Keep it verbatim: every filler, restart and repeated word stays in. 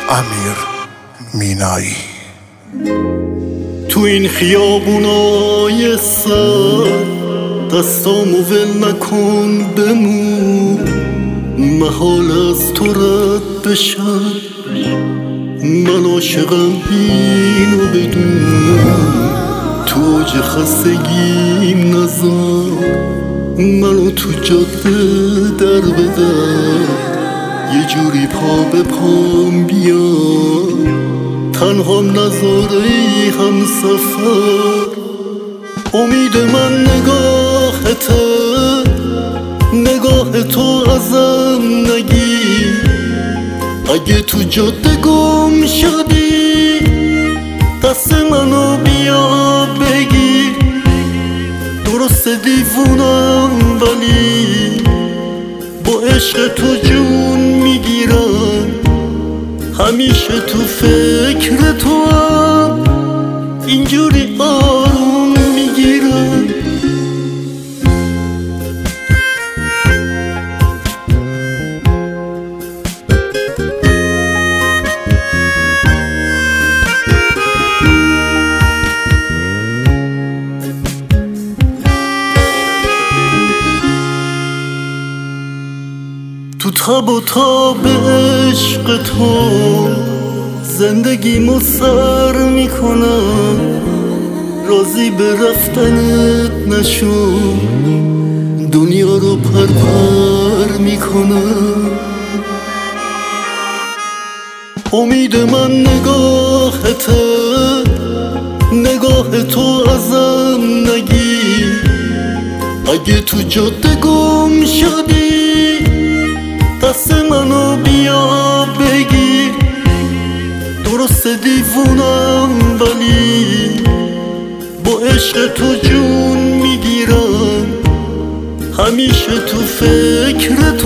امیر مینایی. تو این خیابونای سر دستامو ول نکن بمون، محال از تو رد بشم، من عاشقم اینو بدون. تو اوج خستگیم نذار منو تو جاده در بدر، یه جوری پا به پام بیار، تنهام نذار ای همسفر. امید من نگاهته، نگاه تو ازم نگیر، اگه تو جاده گم شدی دست منو بیا بگیر. درست دیوونم ولی با عشق تو جون میگیرم، همیشه تو فکر تو هم اینجوری آروم میگیرم. تو تب و تاب عشق تو زندگیمو سر میکنم، راضی به رفتنت نشو دنیا رو پرپر میکنم. امید من نگاهته، نگاه تو ازم نگیر، اگه تو جاده گم شدی دست منو بیا بگیر. درست دیوونم ولی با عشق تو جون میگیرم، همیشه تو فکر